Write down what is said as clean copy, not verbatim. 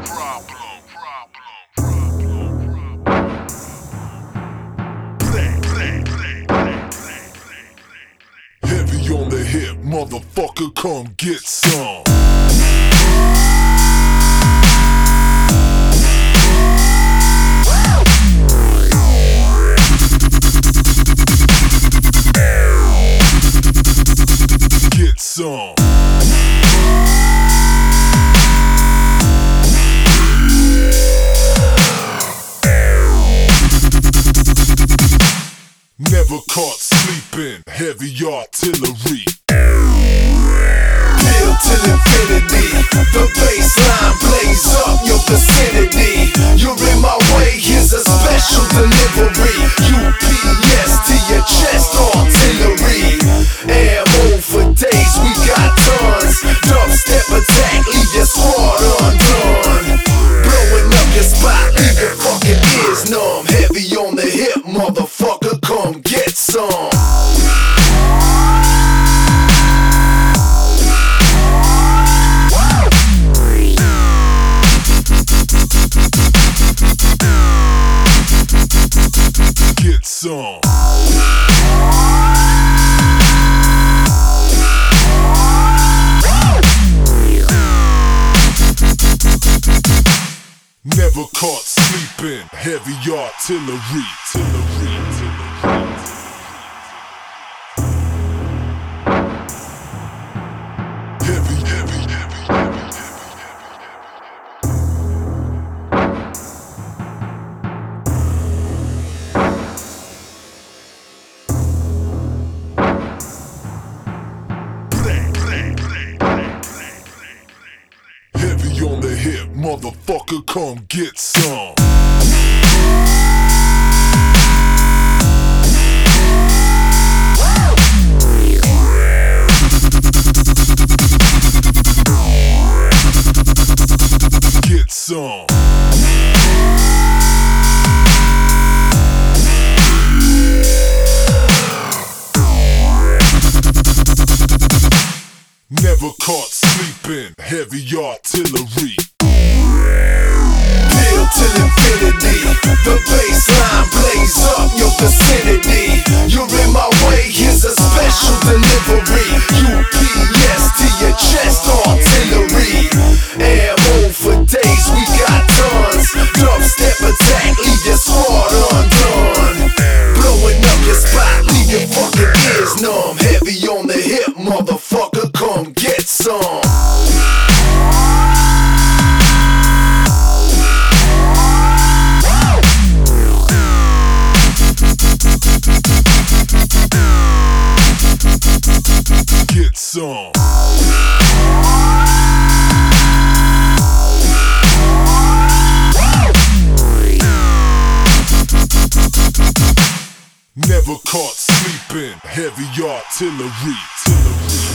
Heavy on the hip, motherfucker, come get some. Get some. Never caught sleeping, heavy artillery. Build till infinity, the baseline blaze up your vicinity. You're in my way, here's a special delivery. UPS to your chest, artillery. Ammo for days, we got tons. Dubstep attack, leave your squad undone. Blowing up your spot, leave your fucking ears numb. Heavy on the hip, motherfucker, come get some. Get some. Never caught sleeping, heavy artillery. Heavy on the hip, motherfucker, come get some. Get some. Never caught sleeping, heavy artillery. Build till infinity, the baseline blaze up your vicinity. You're in my way, here's a special delivery. UPS to your chest, artillery. Ammo for days, we got tons. Dubstep attack, leave your squad undone. Blowing up your spot, leave your fucking ears numb. Heavy on the hip, motherfucker, come get some. Get some. Never caught sleeping, heavy artillery.